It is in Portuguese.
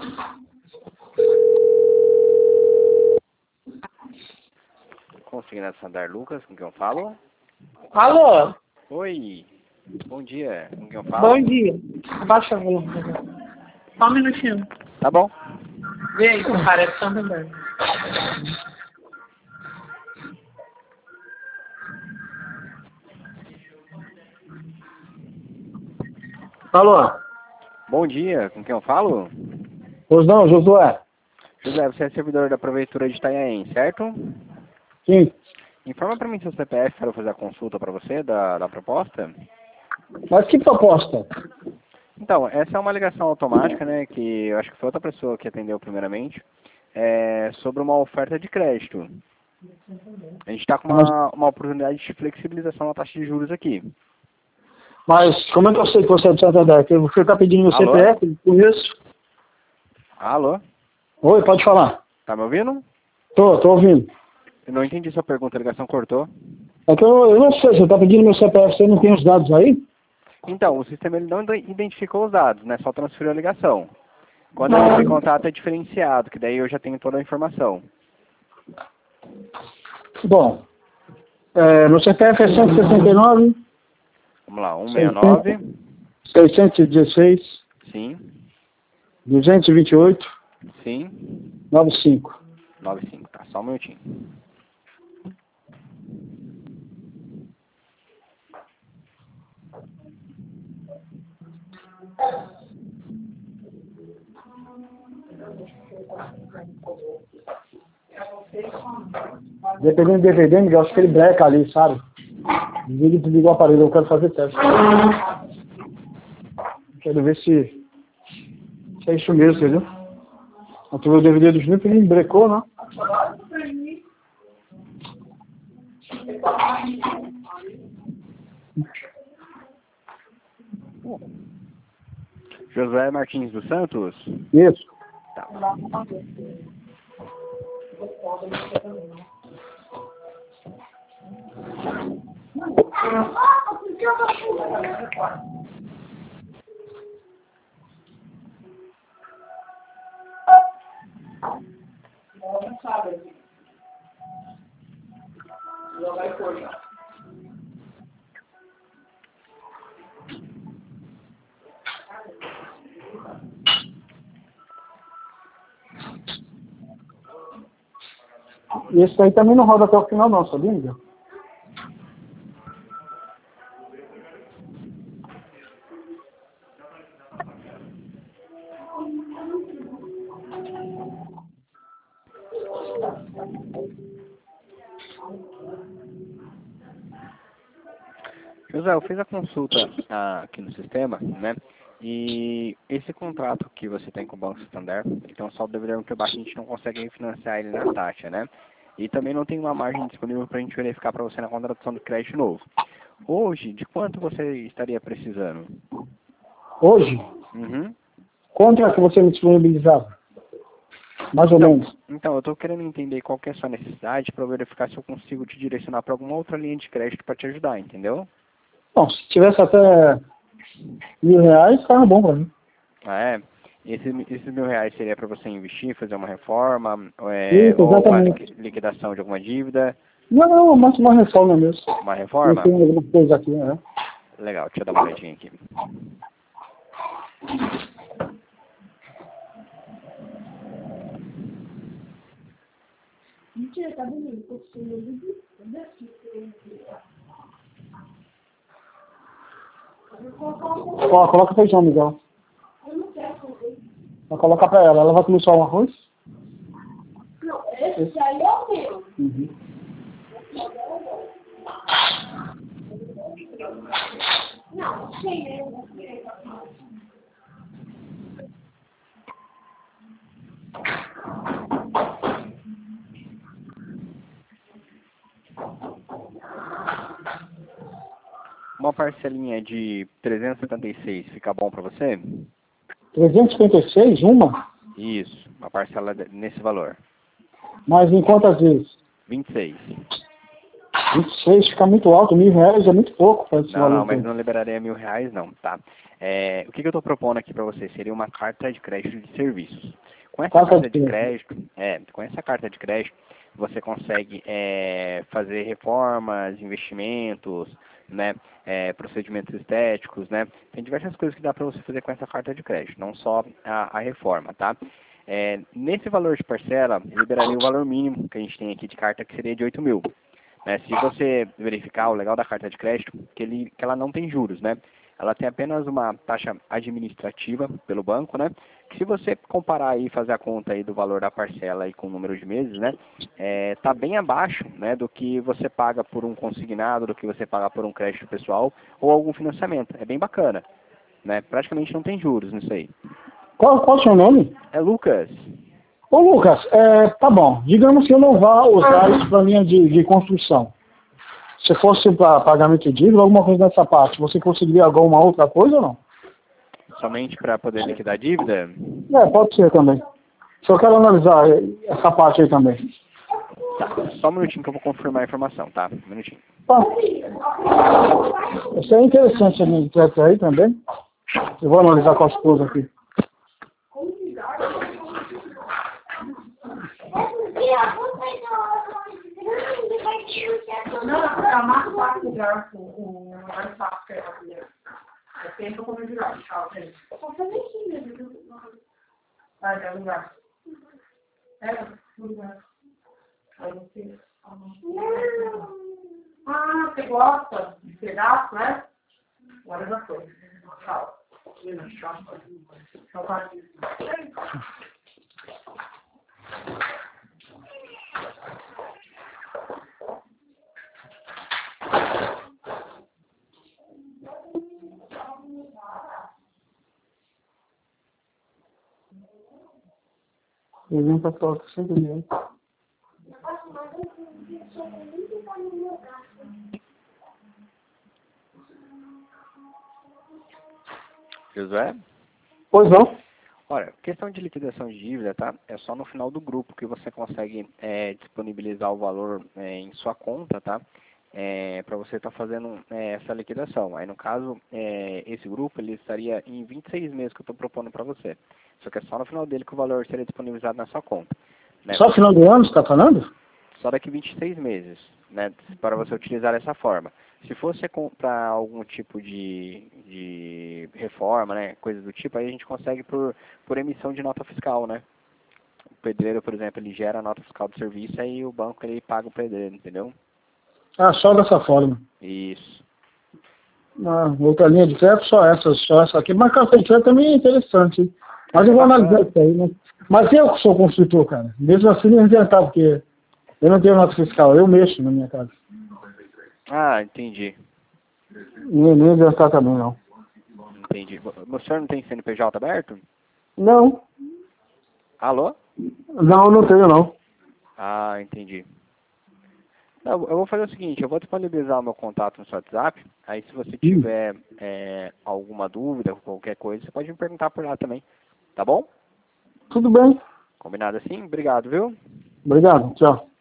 Consignado Santander Lucas, com quem eu falo? Alô? Oi, bom dia, com quem eu falo? Bom dia. Abaixa a voz. Só um minutinho. Tá bom. Vê aí, cara, é Santander. Alô? Bom dia, com quem eu falo? Pois não, Josué? José, você é servidor da Prefeitura de Itanhaém, certo? Sim. Informa para mim seu CPF para eu fazer a consulta para você da proposta. Mas que proposta? Então, essa é uma ligação automática, né, que eu acho que foi outra pessoa que atendeu primeiramente, sobre uma oferta de crédito. A gente está com uma oportunidade de flexibilização da taxa de juros aqui. Mas como é que eu sei que você é de Santander? Que você está pedindo meu Alô? CPF? Conheço. Alô? Oi, pode falar. Tá me ouvindo? Tô ouvindo. Eu não entendi sua pergunta, a ligação cortou. É que eu não sei, você está pedindo meu CPF, você não tem os dados aí? Então, o sistema ele não identificou os dados, né? Só transferiu a ligação. Quando eu entro em contato é diferenciado, que daí eu já tenho toda a informação. Bom, meu CPF é 169, Vamos lá, 169, 616, sim, 228, sim, 95. 95, tá, só um minutinho. Dependendo do DVD, Miguel, acho que ele breca ali, sabe? Desliga o aparelho, eu quero fazer teste. Quero ver se é isso mesmo, entendeu? Eu tive o DVD do Snip e ele brecou, né? José Martins dos Santos? Isso. Tá. E esse aí também não roda até o final não, sabia, Miguel? José, eu fiz a consulta aqui no sistema, né? E esse contrato que você tem com o Banco Santander, ele tem um saldo devedor muito baixo, a gente não consegue refinanciar ele na taxa, né? E também não tem uma margem disponível para a gente verificar para você na contratação do crédito novo. Hoje, de quanto você estaria precisando? Hoje, Uhum. quanto é que você me disponibilizava? Mais ou menos. Então, eu estou querendo entender qual que é a sua necessidade para verificar se eu consigo te direcionar para alguma outra linha de crédito para te ajudar, entendeu? Bom, se tivesse até R$ 1.000, tava bom pra mim. Ah, é? Esses R$ 1.000 seria para você investir, fazer uma reforma, Isso, ou uma exatamente. liquidação de alguma dívida? Não, mas uma reforma mesmo. Uma Eu reforma? tenho alguma coisa aqui, né? Legal, deixa eu dar uma olhadinha aqui. Ó, coloca feijão, Miguel. Vai colocar pra ela. Ela vai comer só um arroz? Não, esse aí é o meu. Uhum. Não, sim, é. Uma parcelinha de 376 fica bom para você? 356, uma? Isso, uma parcela nesse valor. Mas em quantas vezes? 26. 26 fica muito alto, R$ 1.000 é muito pouco para esse Não, valor. não, mas não liberaria R$ 1.000 não, tá? O que eu estou propondo aqui para você seria uma carta de crédito de serviços. Com essa carta de crédito, você consegue fazer reformas, investimentos, né? Procedimentos estéticos, né? Tem diversas coisas que dá para você fazer com essa carta de crédito, não só a reforma, tá? Nesse valor de parcela, liberaria o valor mínimo que a gente tem aqui de carta, que seria de 8.000. Né? Se você verificar, o legal da carta de crédito, que ela não tem juros, né? Ela tem apenas uma taxa administrativa pelo banco, né? Que se você comparar e fazer a conta aí do valor da parcela aí com o número de meses, né? Tá bem abaixo, né? Do que você paga por um consignado, do que você paga por um crédito pessoal ou algum financiamento. É bem bacana, né? Praticamente não tem juros nisso aí. Qual o seu nome? É Lucas. Ô Lucas, tá bom. Digamos que eu não vá usar isso para linha de construção. Se fosse para pagamento de dívida, alguma coisa nessa parte, você conseguiria alguma outra coisa ou não? Somente para poder liquidar a dívida? Pode ser também. Só quero analisar essa parte aí também. Tá, só um minutinho que eu vou confirmar a informação, tá? Um minutinho. Tá. Isso é interessante a minha crédito aí também. Eu vou analisar com a esposa aqui. Não, é mais fácil ligar o mais fácil que é a é tempo como ligar. Tchau, gente. Só fazer aqui mesmo. Vai, dá lugar. Lugar. Aí você. Ah, você gosta de pedaço, né? Agora já foi. Tchau. Tchau. Tchau. Eu venho para tocar sempre dinheiro. Josué? Pois não. Olha, questão de liquidação de dívida, tá? É só no final do grupo que você consegue disponibilizar o valor em sua conta, tá? Para você estar fazendo essa liquidação. Aí, no caso, esse grupo, ele estaria em 26 meses que eu estou propondo para você. Só que é só no final dele que o valor seria disponibilizado na sua conta. Né? Só no final do ano você está falando? Só daqui 26 meses, né? Para você utilizar dessa forma. Se fosse comprar algum tipo de reforma, né? Coisa do tipo, aí a gente consegue por emissão de nota fiscal, né? O pedreiro, por exemplo, ele gera a nota fiscal do serviço, aí o banco ele paga o pedreiro, entendeu? Ah, só dessa forma. Isso. Outra linha de crédito, só essa aqui. Mas cartão de crédito também é interessante. Hein? Mas eu vou analisar isso aí, né? Mas eu que sou construtor, cara. Mesmo assim não inventar, porque eu não tenho nota fiscal, eu mexo na minha casa. Ah, entendi. Nem inventar também, não. Entendi. O senhor não tem CNPJ aberto? Não. Alô? Não tenho, não. Ah, entendi. Não, eu vou fazer o seguinte, eu vou disponibilizar o meu contato no seu WhatsApp, aí se você tiver alguma dúvida, qualquer coisa, você pode me perguntar por lá também, tá bom? Tudo bem. Combinado assim? Obrigado, viu? Obrigado, tchau.